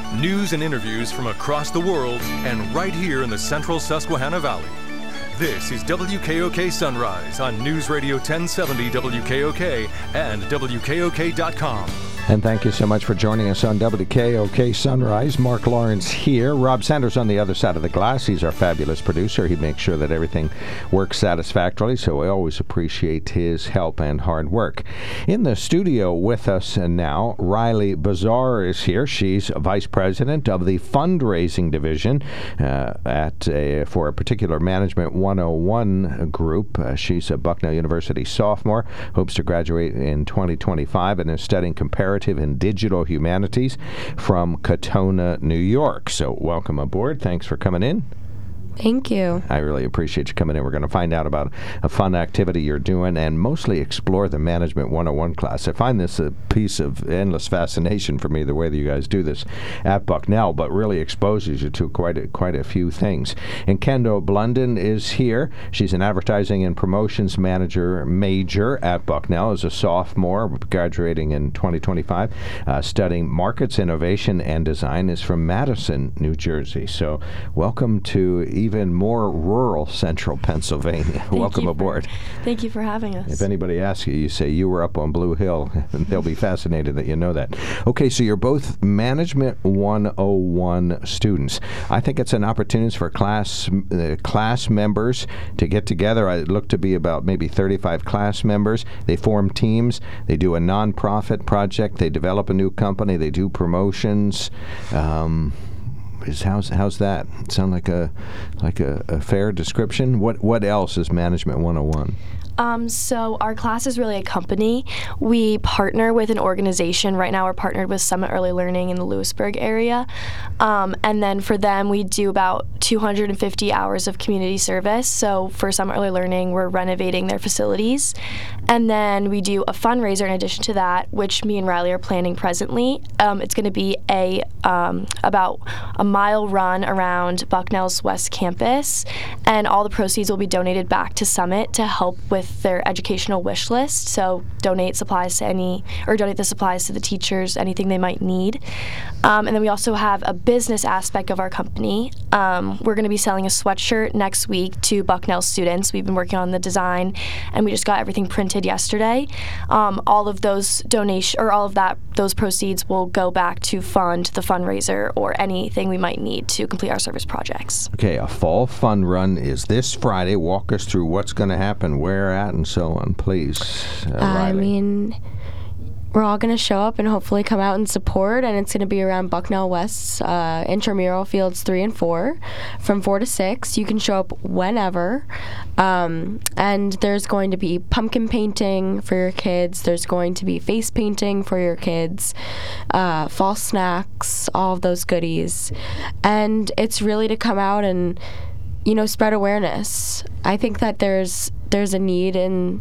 News and interviews from across the world and right here in the central Susquehanna Valley. This is WKOK Sunrise on News Radio 1070 WKOK and WKOK.com. And thank you so much for joining us on WKOK Sunrise. Mark Lawrence here. Rob Sanders on the other side of the glass. He's our fabulous producer. He makes sure that everything works satisfactorily, so I always appreciate his help and hard work. In the studio with us now, Riley Bazar is here. She's Vice President of the Fundraising Division for a particular Management 101 group. She's a Bucknell University sophomore, hopes to graduate in 2025, and is studying comparative and digital humanities from Katona, New York. So welcome aboard. Thanks for coming in. Thank you. I really appreciate you coming in. We're going to find out about a fun activity you're doing and mostly explore the Management 101 class. I find this a piece of endless fascination for me, the way that you guys do this at Bucknell, but really exposes you to quite a few things. And Kendall Blunden is here. She's an advertising and promotions manager major at Bucknell as a sophomore, graduating in 2025, studying markets, innovation, and design, is from Madison, New Jersey. So welcome to even more rural central Pennsylvania. Welcome aboard. Thank you for having us. If anybody asks you, you say you were up on Blue Hill, and they'll be fascinated that you know that. Okay, so you're both Management 101 students. I think it's an opportunity for class members to get together. I look to be about maybe 35 class members. They form teams. They do a nonprofit project. They develop a new company. They do promotions. How's that? Sound like a fair description? What else is Management 101? So our class is really a company. We partner with an organization. Right now we're partnered with Summit Early Learning in the Lewisburg area. And then for them, we do about 250 hours of community service. So for Summit Early Learning, we're renovating their facilities. And then we do a fundraiser in addition to that, which me and Riley are planning presently. It's going to be about a mile run around Bucknell's West Campus. And all the proceeds will be donated back to Summit to help with their educational wish list. So donate the supplies to the teachers, anything they might need. And then we also have a business aspect of our company. We're going to be selling a sweatshirt next week to Bucknell students. We've been working on the design, and we just got everything printed yesterday. All of those those proceeds will go back to fund the fundraiser or anything we might need to complete our service projects. Okay, a fall fun run is this Friday. Walk us through what's going to happen, where at, and so on, please. Riley. We're all going to show up and hopefully come out and support, and it's going to be around Bucknell West's intramural fields 3 and 4 from 4 to 6. You can show up whenever, and there's going to be pumpkin painting for your kids. There's going to be face painting for your kids, fall snacks, all of those goodies, and it's really to come out and spread awareness. I think that there's a need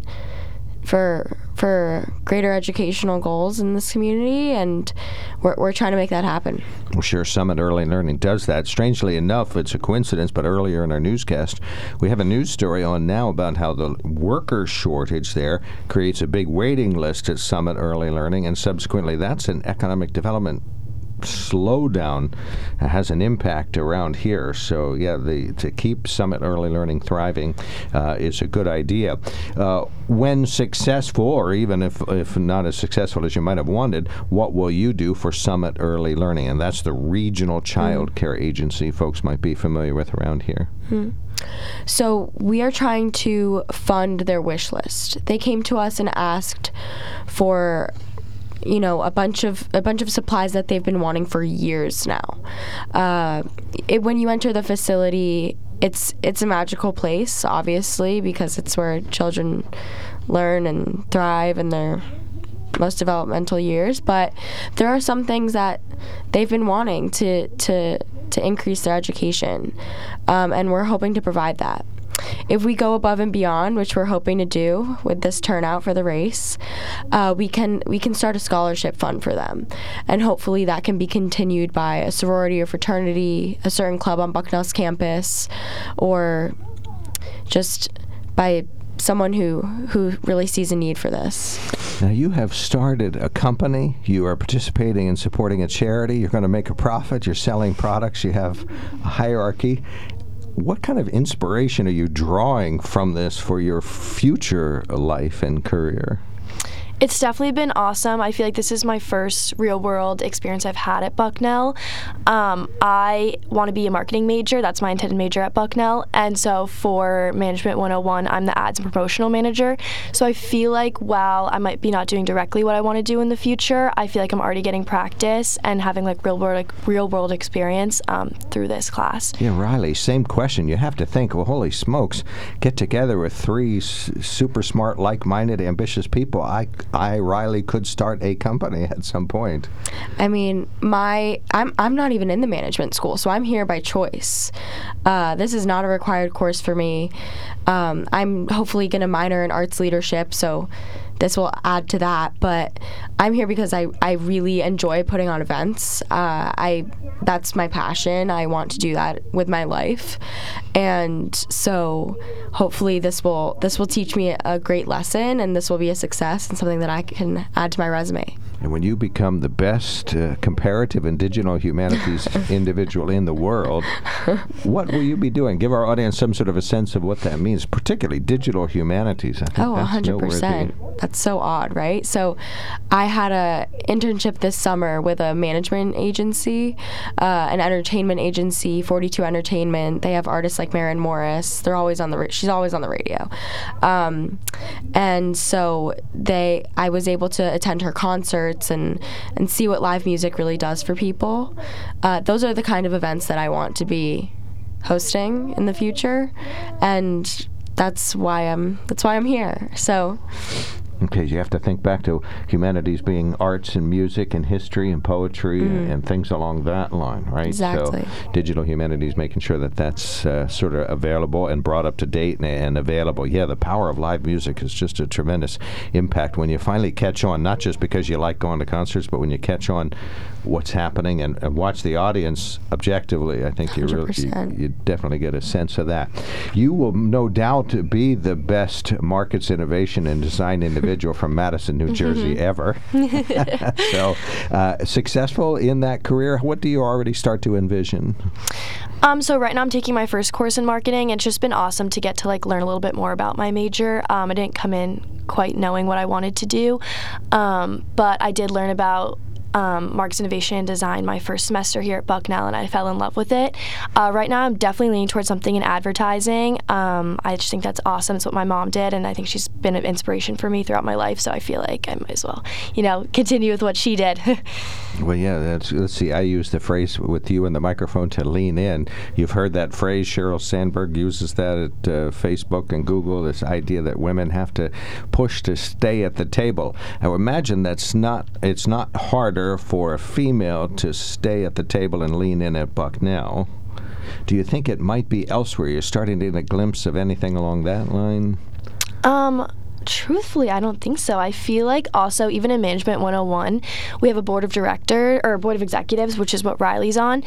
for greater educational goals in this community, and we're trying to make that happen. Well, sure, Summit Early Learning does that. Strangely enough, it's a coincidence, but earlier in our newscast, we have a news story on now about how the worker shortage there creates a big waiting list at Summit Early Learning, and subsequently that's an economic development slowdown has an impact around here. So yeah, to keep Summit Early Learning thriving is a good idea. When successful, or even if not as successful as you might have wanted, what will you do for Summit Early Learning? And that's the regional child care agency folks might be familiar with around here. So we are trying to fund their wish list. They came to us and asked for a bunch of supplies that they've been wanting for years now. When you enter the facility, it's a magical place, obviously, because it's where children learn and thrive in their most developmental years. But there are some things that they've been wanting to increase their education, and we're hoping to provide that. If we go above and beyond, which we're hoping to do with this turnout for the race, we can start a scholarship fund for them, and hopefully that can be continued by a sorority or fraternity, a certain club on Bucknell's campus, or just by someone who really sees a need for this. Now, you have started a company. You are participating in supporting a charity. You're going to make a profit. You're selling products. You have a hierarchy. What kind of inspiration are you drawing from this for your future life and career? It's definitely been awesome. I feel like this is my first real-world experience I've had at Bucknell. I want to be a marketing major. That's my intended major at Bucknell. And so for Management 101, I'm the ads and promotional manager. So I feel like while I might be not doing directly what I want to do in the future, I feel like I'm already getting practice and having like real-world experience through this class. Yeah, Riley, same question. You have to think, well, holy smokes, get together with three super smart, like-minded, ambitious people. I, Riley, could start a company at some point. I mean, I'm not even in the management school, so I'm here by choice. This is not a required course for me. I'm hopefully going to minor in arts leadership, so this will add to that. But I'm here because I really enjoy putting on events. That's my passion. I want to do that with my life, and so hopefully this will teach me a great lesson, and this will be a success and something that I can add to my resume. And when you become the best comparative and digital humanities individual in the world, what will you be doing? Give our audience some sort of a sense of what that means, particularly digital humanities. I think that's 100%. That's so odd, right? So I had an internship this summer with a management agency, an entertainment agency, 42 Entertainment. They have artists like Maren Morris. They're always on she's always on the radio. And so I was able to attend her concert and see what live music really does for people. Those are the kind of events that I want to be hosting in the future, and that's why I'm here. So. Okay, you have to think back to humanities being arts and music and history and poetry and things along that line, right? Exactly. So digital humanities, making sure that that's sort of available and brought up to date and available. Yeah, the power of live music is just a tremendous impact when you finally catch on, not just because you like going to concerts, but when you catch on what's happening and watch the audience objectively. I think you definitely get a sense of that. You will no doubt be the best markets innovation and design individual from Madison, New Jersey ever. So successful in that career, what do you already start to envision? So right now I'm taking my first course in marketing. It's just been awesome to get to learn a little bit more about my major. I didn't come in quite knowing what I wanted to do, but I did learn about markets innovation and design my first semester here at Bucknell, and I fell in love with it. Right now I'm definitely leaning towards something in advertising. I just think that's awesome. It's what my mom did, and I think she's been an inspiration for me throughout my life, so I feel like I might as well, continue with what she did. Well, yeah, let's see, I use the phrase with you and the microphone to lean in. You've heard that phrase. Sheryl Sandberg uses that at Facebook and Google, this idea that women have to push to stay at the table. I would imagine it's not harder for a female to stay at the table and lean in at Bucknell. Do you think it might be elsewhere? You're starting to get a glimpse of anything along that line? Truthfully, I don't think so. I feel like also, even in Management 101, we have a board of executives, which is what Riley's on.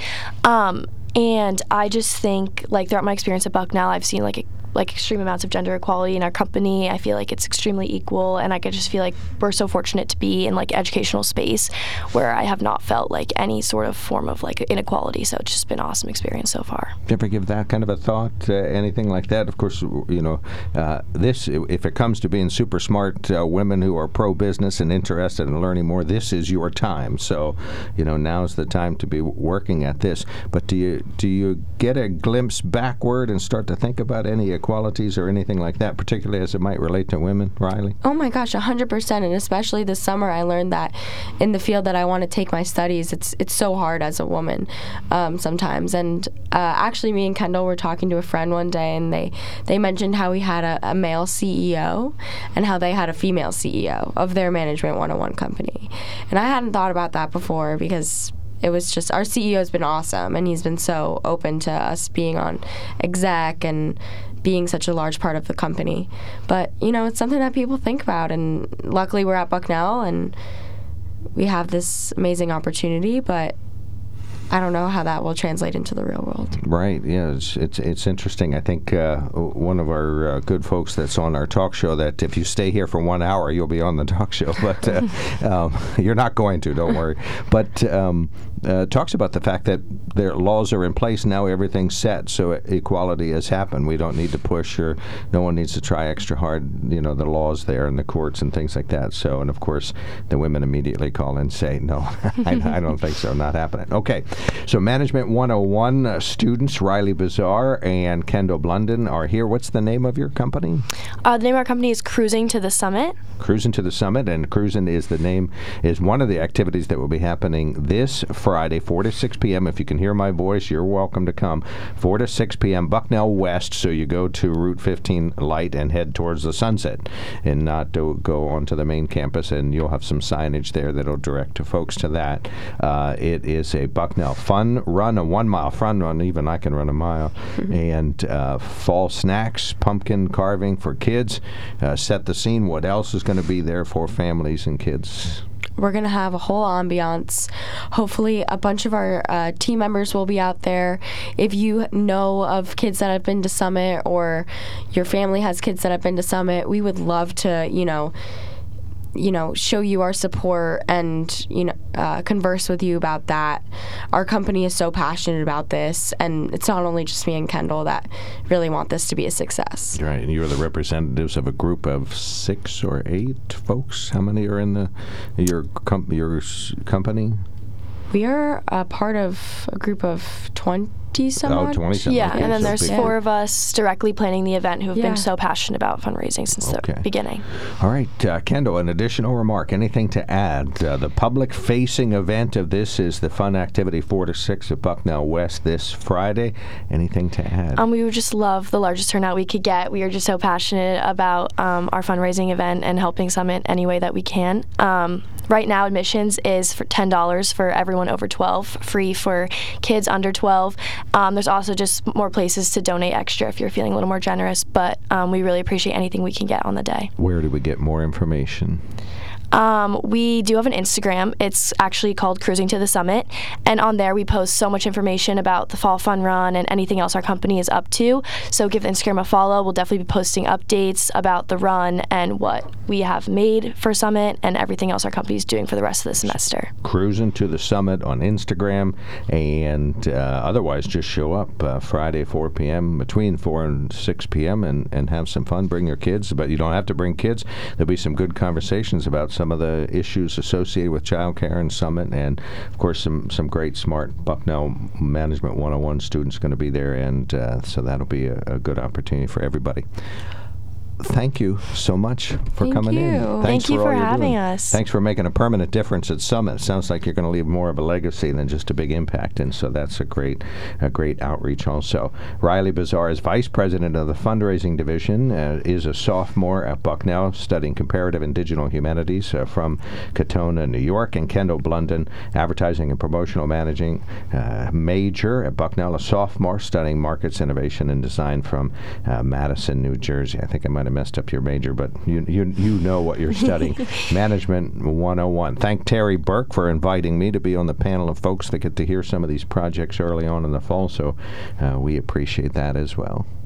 And I just think, throughout my experience at Bucknell, I've seen extreme amounts of gender equality in our company. I feel like it's extremely equal, and I could just feel like we're so fortunate to be in educational space where I have not felt any sort of form of inequality. So it's just been an awesome experience so far. Do you ever give that kind of a thought, anything like that? Of course, this, if it comes to being super smart women who are pro-business and interested in learning more, this is your time. So, now's the time to be working at this. But do you get a glimpse backward and start to think about any equalities or anything like that, particularly as it might relate to women, Riley? Oh my gosh, 100%. And especially this summer, I learned that in the field that I want to take my studies, it's so hard as a woman sometimes. And actually, me and Kendall were talking to a friend one day, and they mentioned how we had a male CEO and how they had a female CEO of their Management 101 company. And I hadn't thought about that before because it was just, our CEO has been awesome, and he's been so open to us being on exec and being such a large part of the company. But, it's something that people think about, and luckily we're at Bucknell, and we have this amazing opportunity, but I don't know how that will translate into the real world. Right. Yeah. It's interesting. I think one of our good folks that's on our talk show, that if you stay here for 1 hour, you'll be on the talk show. But you're not going to. Don't worry. But talks about the fact that their laws are in place now. Everything's set, so equality has happened. We don't need to push, or no one needs to try extra hard. You know, the laws there in the courts and things like that. So, and of course, the women immediately call and say, "No, I don't think so. Not happening." Okay. So Management 101 students Riley Bazar and Kendall Blunden are here. What's the name of your company? The name of our company is Cruising to the Summit. Cruising to the Summit, and Cruising is one of the activities that will be happening this Friday, 4 to 6 p.m. If you can hear my voice, you're welcome to come. 4 to 6 p.m. Bucknell West, so you go to Route 15 Light and head towards the Sunset, and not to go onto the main campus, and you'll have some signage there that'll direct folks to that. It is a Bucknell fun run, a 1 mile fun run. Even I can run a mile. And fall snacks, pumpkin carving for kids. Set the scene. What else is going to be there for families and kids? We're going to have a whole ambiance. Hopefully a bunch of our team members will be out there. If you know of kids that have been to Summit, or your family has kids that have been to Summit, we would love to, show you our support and, converse with you about that. Our company is so passionate about this, and it's not only just me and Kendall that really want this to be a success. Right, and you're the representatives of a group of 6 or 8 folks. How many are in your company? We are a part of a group of 20-some odd. 20-some. Yeah, Okay, and then so there's big. 4 of us directly planning the event who have Yeah. been so passionate about fundraising since the beginning. All right, Kendall, an additional remark, anything to add? The public-facing event of this is the fun activity 4 to 6 at Bucknell West this Friday. Anything to add? We would just love the largest turnout we could get. We are just so passionate about our fundraising event and helping Summit any way that we can. Right now, admissions is for $10 for everyone over 12, free for kids under 12. There's also just more places to donate extra if you're feeling a little more generous, but we really appreciate anything we can get on the day. Where do we get more information? We do have an Instagram. It's actually called Cruising to the Summit, and on there we post so much information about the Fall Fun Run and anything else our company is up to. So give the Instagram a follow. We'll definitely be posting updates about the run and what we have made for Summit and everything else our company is doing for the rest of the semester. Cruising to the Summit on Instagram, and otherwise just show up Friday 4 p.m. between 4 and 6 p.m. and have some fun. Bring your kids, but you don't have to bring kids. There'll be some good conversations about some of the issues associated with childcare and Summit, and of course some great smart Bucknell Management 101 students going to be there, and so that'll be a good opportunity for everybody. Thank you so much for coming in. Thank you for all you're having doing. us. Thanks for making a permanent difference at Summit. It sounds like you're going to leave more of a legacy than just a big impact, and so that's a great outreach also. Riley Bazar is Vice President of the Fundraising Division, is a sophomore at Bucknell studying Comparative and Digital Humanities from Katona, New York, and Kendall Blunden, Advertising and Promotional Managing major at Bucknell, a sophomore studying Markets Innovation and Design from Madison, New Jersey. I think I might have messed up your major, but you know what you're studying. Management 101. Thank Terry Burke for inviting me to be on the panel of folks that get to hear some of these projects early on in the fall, so we appreciate that as well.